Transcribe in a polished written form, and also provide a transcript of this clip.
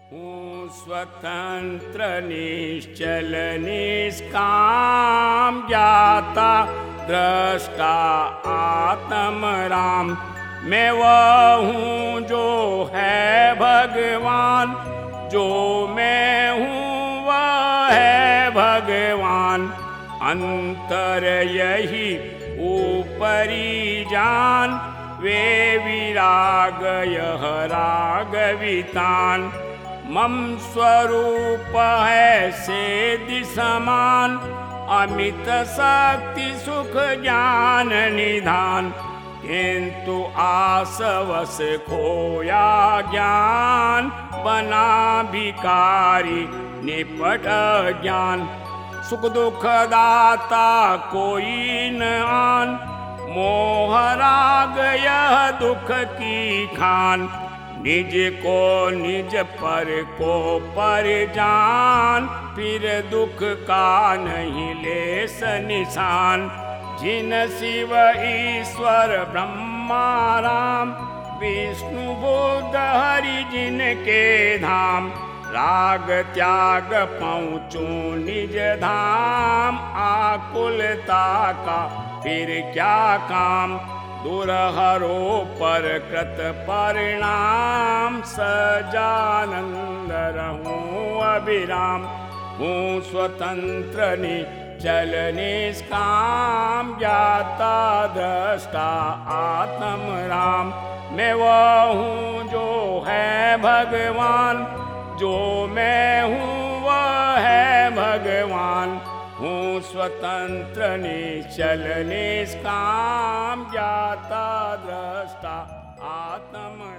हूँ स्वतंत्र निश्चल निष्काम ज्ञाता दृष्टा आत्म राम। मैं वह हूँ जो है भगवान, जो मैं हूँ वह है भगवान। अंतर यही ऊपरी जान, वे विराग यह राग वितान। मम स्वरूप है सेदि समान, अमित शक्ति सुख ज्ञान निधान। किंतु आसवस खोया ज्ञान, बना भिखारी निपट ज्ञान। सुख दुख दाता कोई न आन, मोह राग यह दुख की खान। निज को निज पर को पर जान, फिर दुख का नहीं लेस निशान। जिन शिव ईश्वर ब्रह्मा राम, विष्णु बुद्ध हरि जिनके धाम। राग त्याग पहुँचूं निज धाम, आकुलता का फिर क्या काम। दुरहरो पर कृत परिणाम, सजानंद रहूं अभिराम। हूँ स्वतंत्र निश्चल निष्काम, ज्ञाता दृष्टा आत्म राम। मैं वह हूँ जो है भगवान, जो मैं हूँ वह है भगवान। हूँ स्वतंत्र निश्चल निष्काम, ज्ञाता दृष्टा आत्म